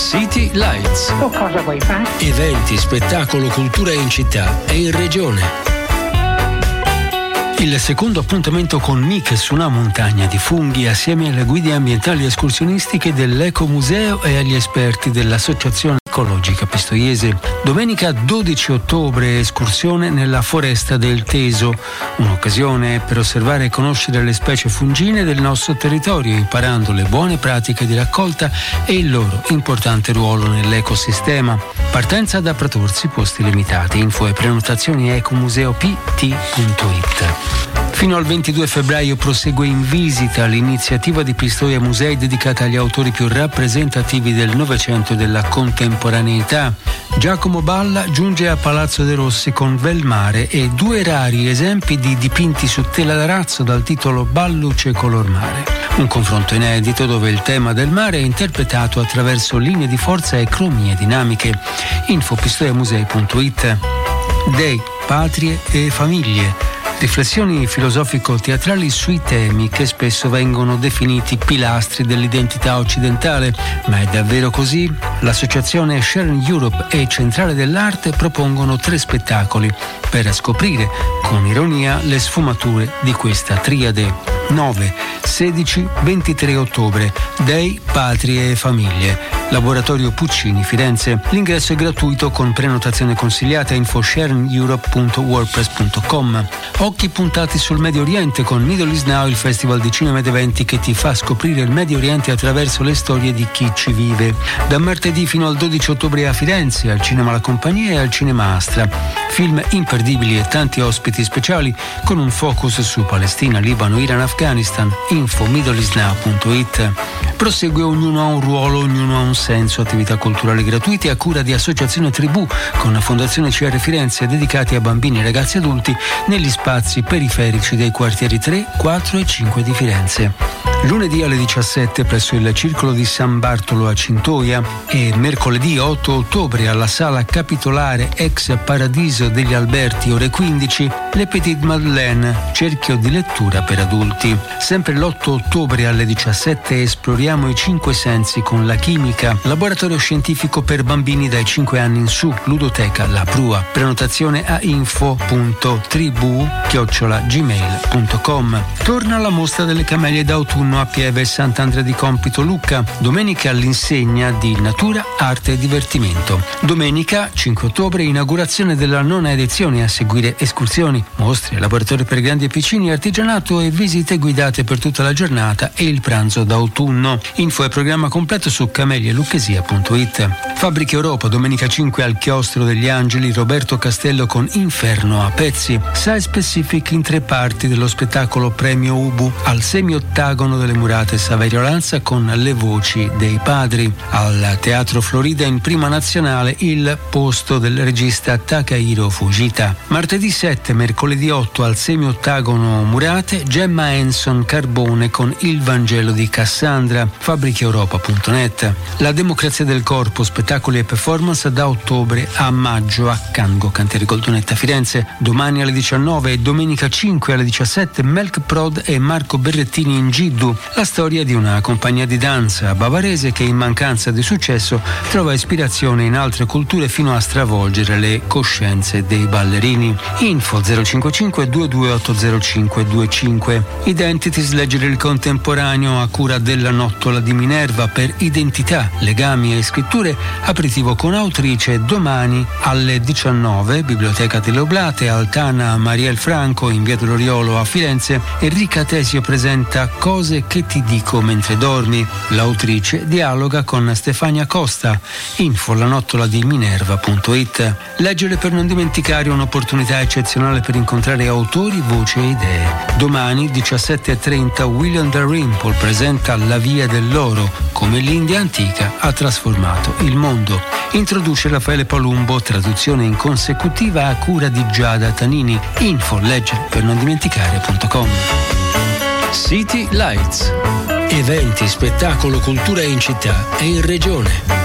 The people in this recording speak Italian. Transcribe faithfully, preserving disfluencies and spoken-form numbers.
City Lights. O cosa vuoi fare? Eventi, spettacolo, cultura in città e in regione. Il secondo appuntamento con Mic su una montagna di funghi assieme alle guide ambientali escursionistiche dell'Ecomuseo e agli esperti dell'Associazione Ecologica Pistoiese. Domenica dodici ottobre, escursione nella foresta del Teso, un'occasione per osservare e conoscere le specie fungine del nostro territorio, imparando le buone pratiche di raccolta e il loro importante ruolo nell'ecosistema. Partenza da Pratorsi, posti limitati. Info e prenotazioni ecomuseo p t punto it. Fino al ventidue febbraio prosegue in visita l'iniziativa di Pistoia Musei dedicata agli autori più rappresentativi del Novecento e della contemporaneità. Giacomo Balla giunge a Palazzo de' Rossi con Velmare e due rari esempi di dipinti su tela d'arazzo dal titolo Balluce color mare. Un confronto inedito dove il tema del mare è interpretato attraverso linee di forza e cromie dinamiche. Info pistoiamusei punto it. Dei, patrie e famiglie. Riflessioni filosofico-teatrali sui temi che spesso vengono definiti pilastri dell'identità occidentale. Ma è davvero così? L'associazione Sharing Europe e Centrale dell'Arte propongono tre spettacoli per scoprire con ironia le sfumature di questa triade. nove, sedici, ventitré ottobre. Dei, patrie e famiglie. Laboratorio Puccini, Firenze. L'ingresso è gratuito con prenotazione consigliata. Info sharing europe punto wordpress punto com. Occhi puntati sul Medio Oriente con Middle East Now, il festival di cinema ed eventi che ti fa scoprire il Medio Oriente attraverso le storie di chi ci vive. Da martedì fino al dodici ottobre a Firenze, al Cinema La Compagnia e al Cinema Astra. Film imperdibili e tanti ospiti speciali con un focus su Palestina, Libano, Iran, Afghanistan. Info middle east now punto it. Prosegue Ognuno ha un ruolo, ognuno ha un senso, attività culturali gratuite a cura di Associazione Tribù con la Fondazione C R Firenze dedicati a bambini e ragazzi adulti negli spazi periferici dei quartieri tre, quattro e cinque di Firenze. Lunedì alle diciassette presso il Circolo di San Bartolo a Cintoia e mercoledì otto ottobre alla Sala Capitolare ex Paradiso degli Alberti ore quindici Le Petite Madeleine, cerchio di lettura per adulti. Sempre l'otto ottobre alle diciassette esploriamo i cinque sensi con la chimica, laboratorio scientifico per bambini dai cinque anni in su, ludoteca La Prua. Prenotazione a info punto tribù chiocciola gmail punto com. Torna la mostra delle camelie d'autunno a Pieve Sant'Andrea di Compito Lucca, domenica all'insegna di natura, arte e divertimento. Domenica cinque ottobre inaugurazione della nona edizione, a seguire escursioni, mostre, laboratori per grandi e piccini, artigianato e visite guidate per tutta la giornata e il pranzo d'autunno. Info e programma completo su camelielucchesia punto it. Fabbriche Europa, domenica cinque al Chiostro degli Angeli, Roberto Castello con Inferno a pezzi. Site Specific in tre parti dello spettacolo Premio Ubu, al semiottagono delle Murate Saverio Lanza con Le voci dei padri. Al Teatro Florida in Prima Nazionale Il posto del regista Takahiro Fujita. Martedì sette, mercoledì otto al semiottagono Murate, Gemma Hanson Carbone con Il Vangelo di Cassandra. fabbriche europa punto net. La democrazia del corpo, spettacoli e performance da ottobre a maggio a Cango, Cantieri Goldonetta Firenze. Domani alle diciannove e domenica cinque alle diciassette Melk Prod e Marco Berrettini in Giddu, la storia di una compagnia di danza bavarese che in mancanza di successo trova ispirazione in altre culture fino a stravolgere le coscienze dei ballerini. Info zero cinquantacinque due due otto zero cinque due cinque. Identities, leggere il contemporaneo a cura della Nottola di Minerva per identità, legami e scritture, aperitivo con autrice domani alle diciannove, Biblioteca delle Oblate, Altana Mariel Franco in via dell'Oriolo a Firenze. Enrica Tesio presenta Cose che ti dico mentre dormi. L'autrice dialoga con Stefania Costa. Info la nottola di minerva punto it. Leggere per non dimenticare, un'opportunità eccezionale per incontrare autori, voci e idee. Domani diciassette e trenta William Dalrymple presenta La via dell'oro, come l'India antica ha trasformato il mondo. Introduce Raffaele Palumbo, traduzione in consecutiva a cura di Giada Tanini. Info leggere per non dimenticare punto com. City Lights. Eventi, spettacolo, cultura in città e in regione.